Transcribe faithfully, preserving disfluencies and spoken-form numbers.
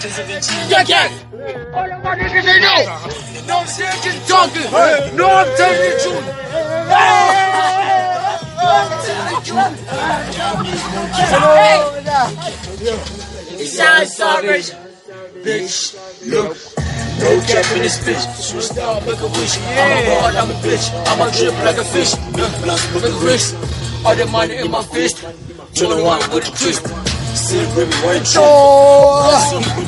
Yeah, yeah. All of my niggas they know. You know what I'm saying? Just talking. No, I'm telling the truth. It sounds savage. Bitch, look. No cap in this bitch. Switch down, make a wish. I'm a god, I'm a bitch. I'm a drip like a fish. Look at the wrist. All the money in my fist. Turn around with a twist. Still baby, white.